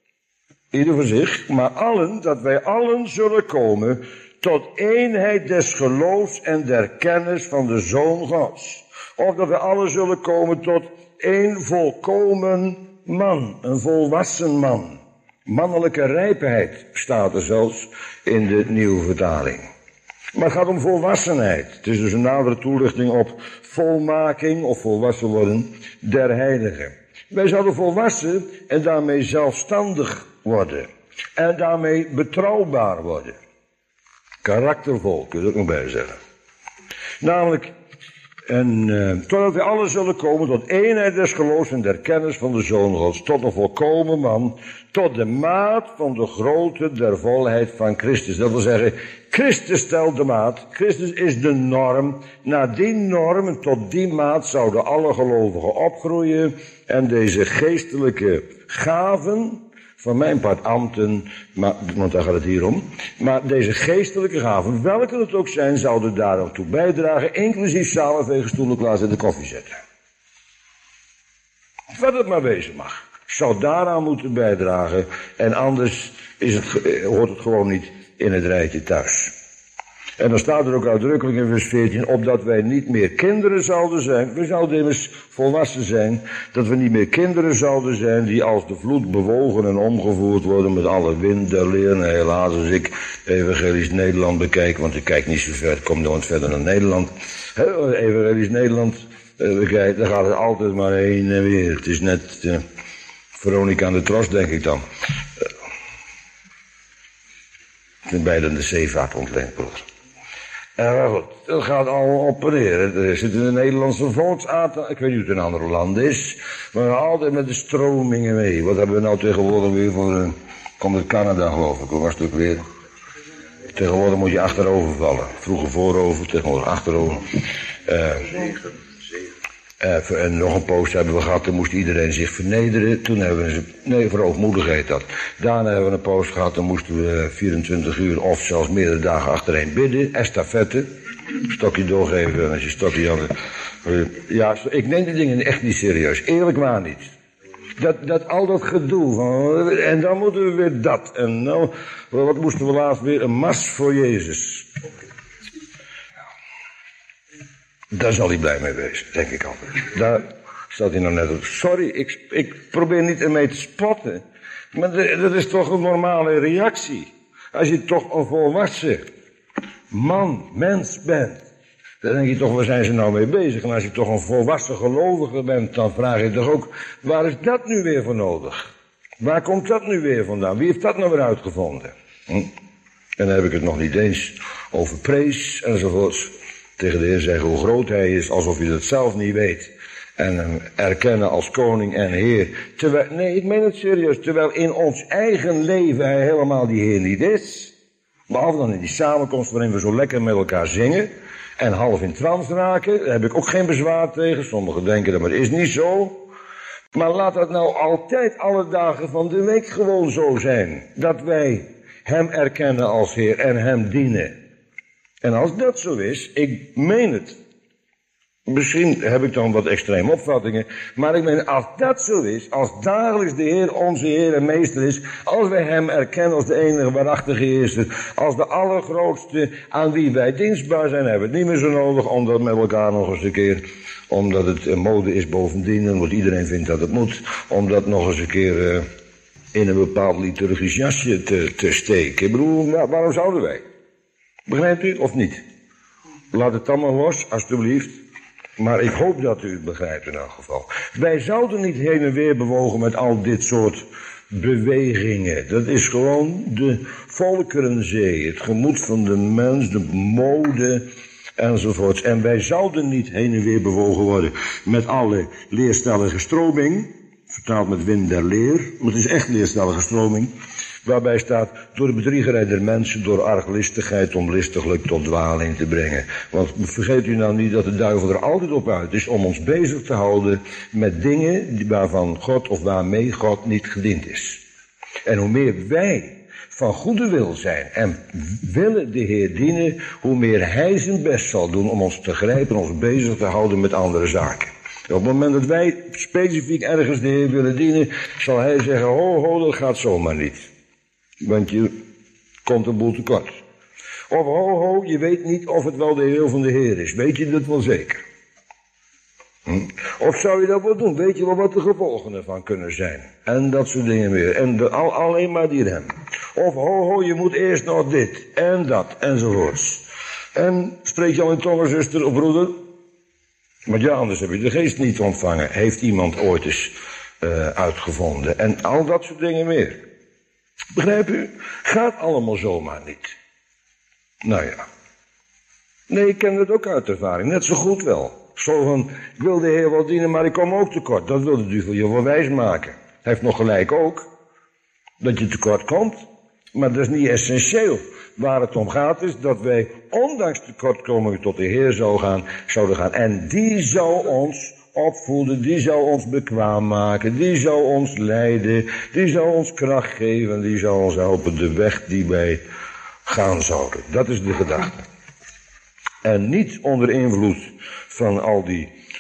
ieder voor zich, maar allen, dat wij allen zullen komen tot eenheid des geloofs en der kennis van de Zoon Gods. Of dat wij allen zullen komen tot één volkomen man, een volwassen man. Mannelijke rijpheid staat er zelfs in de nieuwe vertaling. Maar het gaat om volwassenheid. Het is dus een nadere toelichting op volmaking of volwassen worden der heiligen. Wij zouden volwassen en daarmee zelfstandig worden. En daarmee betrouwbaar worden. Karaktervol, kun je er ook nog bij zeggen. Namelijk, en, uh, totdat wij allen zullen komen tot eenheid des geloofs en der kennis van de Zoon Gods, tot een volkomen man, tot de maat van de grootte der volheid van Christus. Dat wil zeggen, Christus stelt de maat, Christus is de norm. Naar die norm en tot die maat zouden alle gelovigen opgroeien en deze geestelijke gaven, van mijn part ambten, maar, want daar gaat het hier om. Maar deze geestelijke gaven, welke het ook zijn, zouden daar ook toe bijdragen, inclusief zalen, vegen, stoelen, klaarzetten, koffie zetten. Wat het maar wezen mag. Zou daaraan moeten bijdragen. En anders is het, hoort het gewoon niet in het rijtje thuis. En dan staat er ook uitdrukkelijk in vers veertien, opdat wij niet meer kinderen zouden zijn. We zouden immers volwassen zijn, dat we niet meer kinderen zouden zijn die als de vloed bewogen en omgevoerd worden met alle wind der leer. En helaas, als ik Evangelisch Nederland bekijk, want ik kijk niet zo ver, ik kom nooit verder naar Nederland. Evangelisch Nederland bekijk, dan gaat het altijd maar heen en weer. Het is net uh, Veronica aan de Tros, denk ik dan. Ik vind beide de zeevaart ontleend, broer. En maar goed, dat gaat allemaal op en neer. Er zit in de Nederlandse volksaard, ik weet niet hoe het in andere landen is, maar altijd met de stromingen mee. Wat hebben we nou tegenwoordig weer voor, uh, komt uit Canada geloof ik, hoe was het ook weer? Tegenwoordig moet je achterover vallen. Vroeger voorover, tegenwoordig achterover. Uh, Uh, en nog een post hebben we gehad, toen moest iedereen zich vernederen. Toen hebben we, nee, voor hoogmoedigheid dat. Daarna hebben we een post gehad, dan moesten we vierentwintig uur of zelfs meerdere dagen achtereen bidden. Estafette. Stokje doorgeven en als je stokje had. Uh, ja, ik neem die dingen echt niet serieus. Eerlijk waar niet. Dat, dat al dat gedoe van, en dan moeten we weer dat. En nou, wat moesten we laatst weer? Een mars voor Jezus. Daar zal hij blij mee wezen, denk ik altijd. Daar staat hij nou net op. Sorry, ik, ik probeer niet ermee te spotten. Maar de, dat is toch een normale reactie. Als je toch een volwassen man, mens bent. Dan denk je toch, waar zijn ze nou mee bezig? En als je toch een volwassen gelovige bent, dan vraag je toch ook, waar is dat nu weer voor nodig? Waar komt dat nu weer vandaan? Wie heeft dat nou weer uitgevonden? Hm? En dan heb ik het nog niet eens over prees enzovoorts. Tegen de Heer zeggen hoe groot hij is, alsof je dat zelf niet weet. En hem erkennen als koning en Heer. Terwijl, nee, ik meen het serieus. Terwijl in ons eigen leven hij helemaal die Heer niet is. Behalve dan in die samenkomst waarin we zo lekker met elkaar zingen. En half in trance raken. Daar heb ik ook geen bezwaar tegen. Sommigen denken dat, maar dat is niet zo. Maar laat dat nou altijd alle dagen van de week gewoon zo zijn. Dat wij hem erkennen als Heer en hem dienen. En als dat zo is, ik meen het. Misschien heb ik dan wat extreme opvattingen, maar ik meen als dat zo is, als dagelijks de Heer onze Heer en Meester is, als wij hem erkennen als de enige waarachtige Heerser, als de allergrootste aan wie wij dienstbaar zijn, hebben we het niet meer zo nodig om dat met elkaar nog eens een keer, omdat het een mode is bovendien, en wat iedereen vindt dat het moet, om dat nog eens een keer uh, in een bepaald liturgisch jasje te, te steken. Ik bedoel, nou, waarom zouden wij? Begrijpt u of niet? Laat het dan maar los, alstublieft. Maar ik hoop dat u het begrijpt in elk geval. Wij zouden niet heen en weer bewogen met al dit soort bewegingen. Dat is gewoon de volkerenzee, het gemoed van de mens, de mode enzovoorts. En wij zouden niet heen en weer bewogen worden met alle leerstellige stroming. Vertaald met wind der leer, maar het is echt leerstellige stroming. Waarbij staat, door de bedriegerij der mensen, door arglistigheid om listiglijk tot dwaling te brengen. Want vergeet u nou niet dat de duivel er altijd op uit is om ons bezig te houden met dingen waarvan God of waarmee God niet gediend is. En hoe meer wij van goede wil zijn en willen de Heer dienen, hoe meer Hij zijn best zal doen om ons te grijpen en ons bezig te houden met andere zaken. Op het moment dat wij specifiek ergens de Heer willen dienen, zal Hij zeggen, ho, ho, dat gaat zomaar niet. Want je komt een boel tekort. Of ho, ho, je weet niet of het wel de wil van de Heer is. Weet je dat wel zeker? Hm? Of zou je dat wel doen? Weet je wel wat de gevolgen ervan kunnen zijn? En dat soort dingen meer. En de, al, alleen maar die rem. Of ho, ho, je moet eerst nog dit en dat enzovoorts. En spreek je al in tongen, zuster of broeder? Want ja, anders heb je de geest niet ontvangen. Heeft iemand ooit eens uh, uitgevonden. En al dat soort dingen meer. Begrijp u? Gaat allemaal zomaar niet. Nou ja. Nee, ik ken dat ook uit ervaring. Net zo goed wel. Zo van, ik wil de Heer wel dienen, maar ik kom ook tekort. Dat wil de duivel je wel wijs maken. Hij heeft nog gelijk ook. Dat je tekort komt. Maar dat is niet essentieel. Waar het om gaat is dat wij, ondanks tekortkomingen, tot de Heer zou gaan, zouden gaan. En die zou ons opvoeden, die zou ons bekwaam maken, die zou ons leiden, die zou ons kracht geven, die zou ons helpen de weg die wij gaan zouden. Dat is de gedachte. En niet onder invloed van al die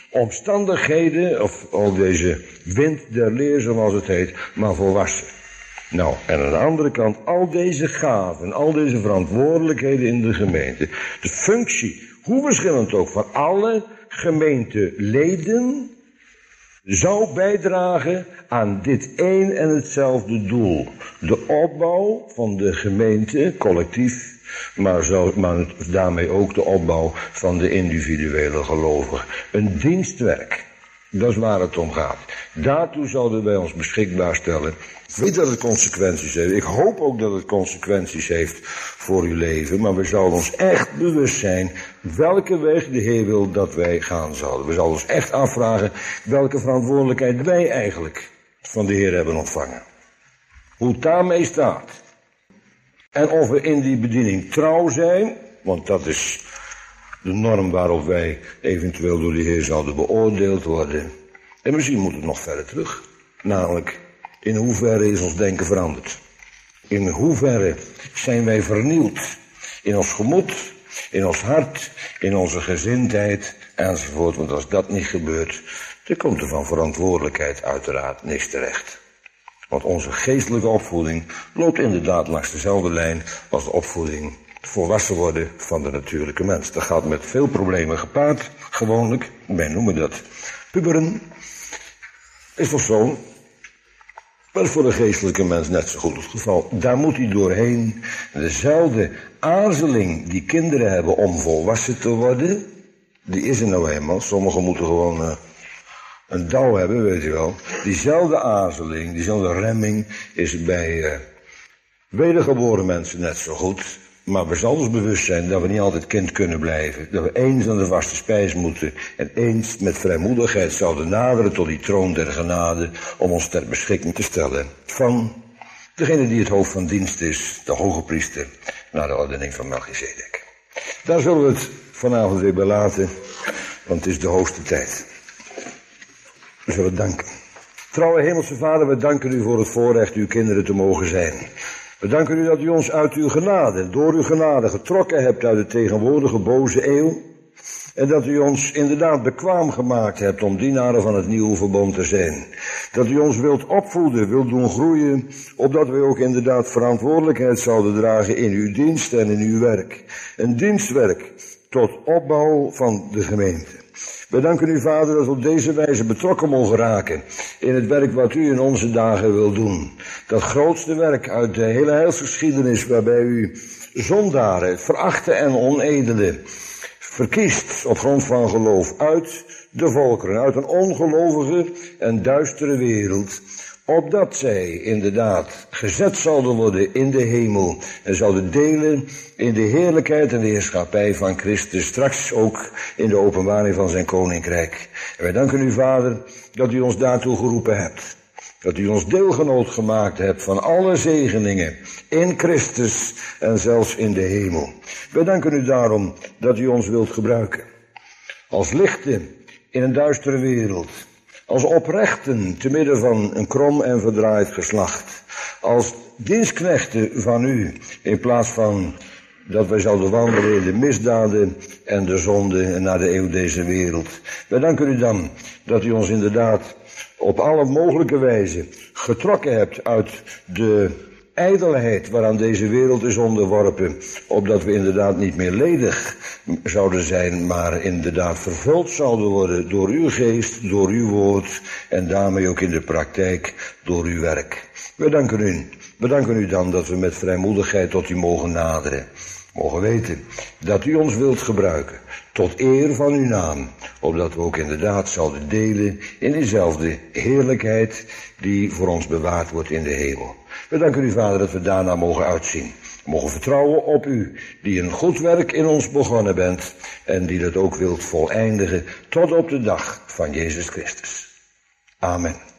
omstandigheden, of al deze wind der leer zoals het heet, maar volwassen. Nou, en aan de andere kant al deze gaven, al deze verantwoordelijkheden in de gemeente. De functie, hoe verschillend ook, van alle gemeenteleden zou bijdragen aan dit één en hetzelfde doel. De opbouw van de gemeente, collectief, maar, zo, maar daarmee ook de opbouw van de individuele gelovigen. Een dienstwerk, dat is waar het om gaat. Daartoe zouden wij ons beschikbaar stellen. Ik weet dat het consequenties heeft. Ik hoop ook dat het consequenties heeft voor uw leven. Maar we zouden ons echt bewust zijn welke weg de Heer wil dat wij gaan zouden. We zouden ons echt afvragen welke verantwoordelijkheid wij eigenlijk van de Heer hebben ontvangen. Hoe het daarmee staat. En of we in die bediening trouw zijn. Want dat is de norm waarop wij eventueel door de Heer zouden beoordeeld worden. En misschien moet het nog verder terug. Namelijk, in hoeverre is ons denken veranderd? In hoeverre zijn wij vernieuwd? In ons gemoed, in ons hart, in onze gezindheid, enzovoort. Want als dat niet gebeurt, dan komt er van verantwoordelijkheid uiteraard niks terecht. Want onze geestelijke opvoeding loopt inderdaad langs dezelfde lijn als de opvoeding, het volwassen worden van de natuurlijke mens. Dat gaat met veel problemen gepaard, gewoonlijk. Wij noemen dat puberen. Is toch zo? Dat is voor de geestelijke mens net zo goed het geval. Daar moet hij doorheen. Dezelfde aarzeling die kinderen hebben om volwassen te worden, die is er nou eenmaal. Sommigen moeten gewoon uh, een douw hebben, weet je wel. Diezelfde aarzeling, diezelfde remming is er bij uh, wedergeboren mensen net zo goed. Maar we zullen ons bewust zijn dat we niet altijd kind kunnen blijven. Dat we eens aan de vaste spijs moeten en eens met vrijmoedigheid zouden naderen tot die troon der genade om ons ter beschikking te stellen van degene die het hoofd van dienst is, de hoge priester, naar de ordening van Melchizedek. Daar zullen we het vanavond weer bij laten, want het is de hoogste tijd. We zullen danken. Trouwe Hemelse Vader, we danken u voor het voorrecht uw kinderen te mogen zijn. We danken u dat u ons uit uw genade, door uw genade getrokken hebt uit de tegenwoordige boze eeuw. En dat u ons inderdaad bekwaam gemaakt hebt om dienaren van het nieuwe verbond te zijn. Dat u ons wilt opvoeden, wilt doen groeien, opdat wij ook inderdaad verantwoordelijkheid zouden dragen in uw dienst en in uw werk. Een dienstwerk tot opbouw van de gemeente. We danken u, Vader, dat we op deze wijze betrokken mogen raken in het werk wat u in onze dagen wil doen. Dat grootste werk uit de hele heilsgeschiedenis waarbij u zondaren, verachte en onedelen verkiest op grond van geloof uit de volkeren, uit een ongelovige en duistere wereld, opdat zij inderdaad gezet zouden worden in de hemel en zouden delen in de heerlijkheid en de heerschappij van Christus, straks ook in de openbaring van zijn koninkrijk. En wij danken u, Vader, dat u ons daartoe geroepen hebt. Dat u ons deelgenoot gemaakt hebt van alle zegeningen in Christus en zelfs in de hemel. Wij danken u daarom dat u ons wilt gebruiken. Als lichten in een duistere wereld. Als oprechten te midden van een krom en verdraaid geslacht. Als dienstknechten van u in plaats van dat wij zouden wandelen in de misdaden en de zonde naar de eeuw deze wereld. Wij danken u dan dat u ons inderdaad op alle mogelijke wijze getrokken hebt uit de ijdelheid waaraan deze wereld is onderworpen, opdat we inderdaad niet meer ledig zouden zijn, maar inderdaad vervuld zouden worden door uw geest, door uw woord en daarmee ook in de praktijk door uw werk. We danken u. We danken u dan dat we met vrijmoedigheid tot u mogen naderen. Mogen weten dat u ons wilt gebruiken tot eer van uw naam, opdat we ook inderdaad zouden delen in diezelfde heerlijkheid die voor ons bewaard wordt in de hemel. We danken u, Vader, dat we daarna mogen uitzien. We mogen vertrouwen op u, die een goed werk in ons begonnen bent en die dat ook wilt voleindigen tot op de dag van Jezus Christus. Amen.